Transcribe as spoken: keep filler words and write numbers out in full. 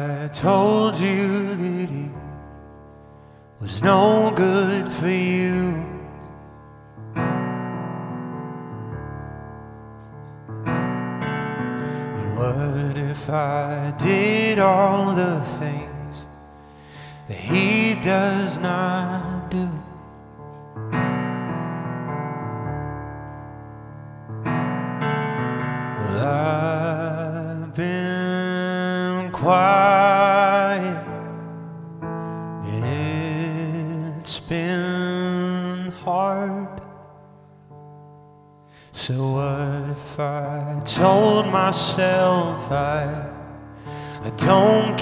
I told you that he was no good for you? And what if I did all the things that he does not do? Well, I've been quiet, and it's been hard. So what if I told myself I, I don't